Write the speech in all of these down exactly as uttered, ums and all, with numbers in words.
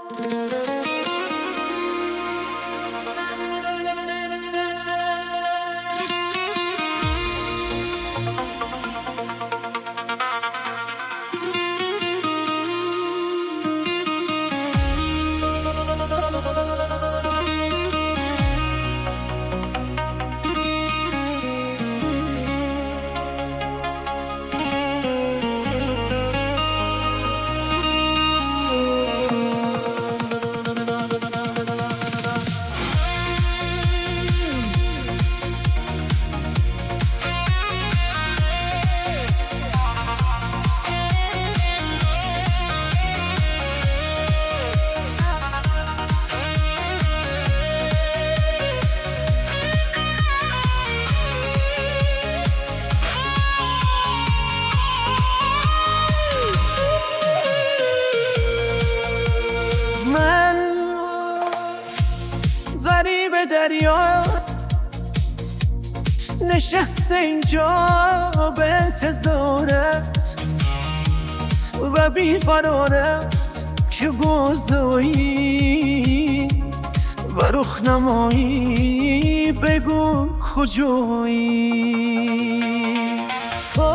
غریب دریا نشسته اینجا به انتظارت و بیقرارت که بازایی و رخنمایی بگو کجایی. تو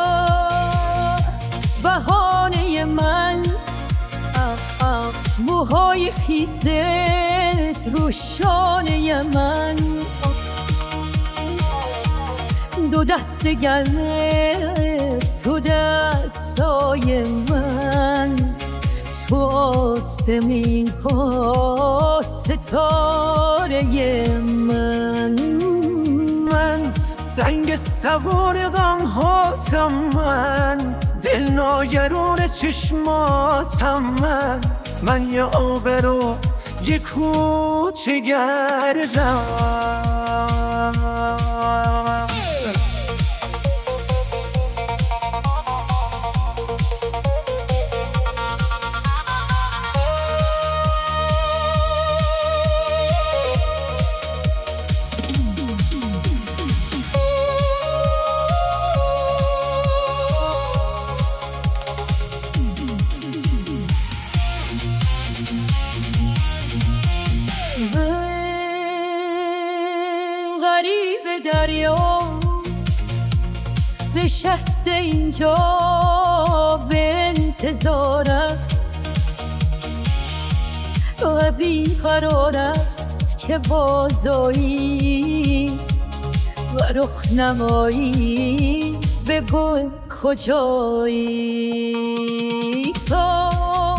بهانه من، موهای خیست رو شانه من، دو دست گرمه تو دستای من، تو آسمین ها ستاره من. من سنگ سوار غم هاتم، من دل ناگران چشماتم، من من یه آبرو یه کوچه گردم. غریب دریا نشسته اینجا به انتظارت و بیقرارت که بازایی و رخنمایی بگو کجایی. تو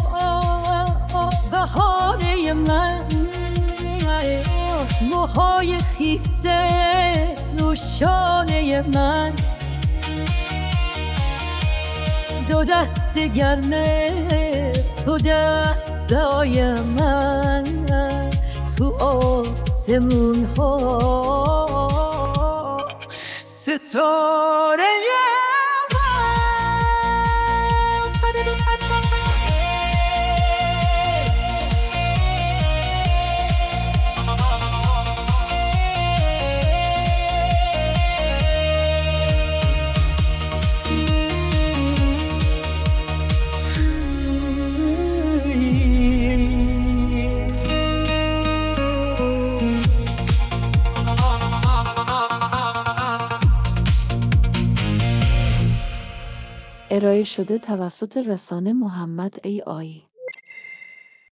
بهانه من، موهای خیست رو شانه من، دو دست گرمه تو دستای من، تو آسمون ها ستاره ارائه شده توسط رسانه محمد ای آی